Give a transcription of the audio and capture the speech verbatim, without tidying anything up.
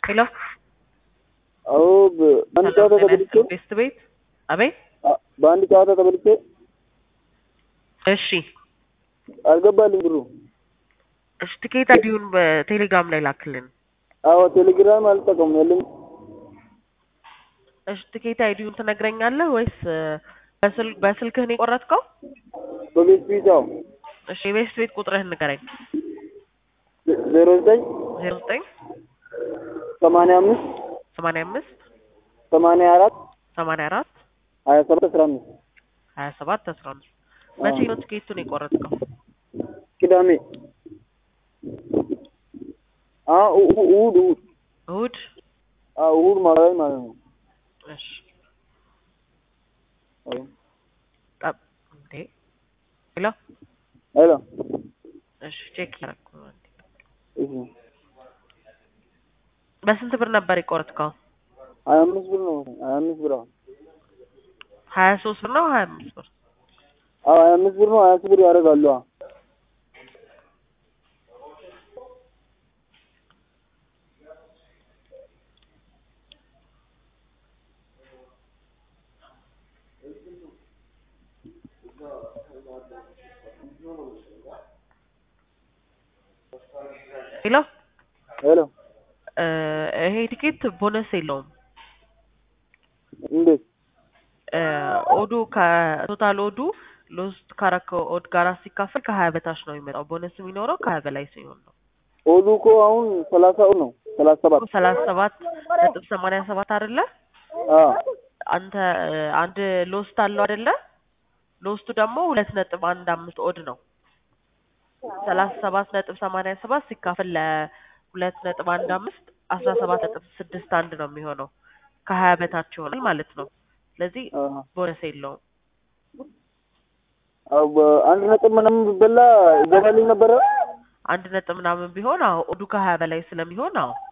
ሄሎ አዎ በአንድ ጨዋታ ተበልቼ ቤስት ቤት አቤት በአንድ ጨዋታ ተበልቼ እሺ አልገባልኝ ብሩ እሺ ትኬት አይዲውን በቴሌግራም ላይ ላክልን አዎ ቴሌግራም አልጠቀምም ያለኝ እሺ ትኬት አይዲውን ትነግረኛለህ ወይስ በስልክ በስልክህ ነው የቆረጥከው በቤት ቢዛው እሺ ቤስት ቤት ቁጥርህን ንገረኝ ዜሮ ዘጠኝ ዜሮ ዘጠኝ ሰማንያ አምስት ሰማንያ አምስት ሰማንያ አራት ሰማንያ አራት ሀያ ሰባት አስራ አምስት ሀያ ሰባት አስራ አምስት መቼ ነው ትኬቱን የቆረጥከው ቅዳሜ አዎ እሑድ እሑድ እሑድ አዎ እሑድ ማለት ማለት ነው እሺ አዎ ጠብ እንዴ ሄሎ ሄሎ እሺ ቼክ ያደረኩ እሺ በስንት ብር ነበር የቆረጥከው ሀያ አምስት ብር ነው ሀያ አምስት ብር ሀያ ሶስት ብር ነው ሀያ አምስት ብር አዎ ሀያ አምስት ብር ነው ሀያ ሶስት ብር ያደርጋሉ ሄሎ ሄሎ ይሄ ቲኬት ቦነስ የለውም እንዴት ኦዱ ከቶታል ኦዱ ሎስት ካረከው ኦድ ጋራ ሲካፈል ከሀያ በታች ነው የሚመጣው ቦነስ የሚኖረው ከሀያ በላይ ሲሆን ነው ኦዱ እኮ አሁን ሰላሳ ነው ሰላሳ ሰባት ሰላሳ ሰባት ነጥብ ሰማንያ ሰባት አይደለ አዎ አንተ አንድ ሎስት አለው አይደለ ሎስቱ ደግሞ ሁለት ነጥብ አንድ አምስት ኦድ ነው ሰላሳ ሰባት ነጥብ ሰማንያ ሰባት ሲካፈል ለሁለት ነጥብ አንድ አምስት አስራ ሰባት ነጥብ ስድስት አንድ ነው የሚሆነው ከሀያ በታች ይሆናል ማለት ነው ስለዚህ ቦነስ የለውም አው አንድ ነጥብ ምናምን ቢበላ ይገባልኝ ነበር አንድ ነጥብ ምናምን ቢሆን አዎ ኦዱ ከሀያ በላይ ስለሚሆን አዎ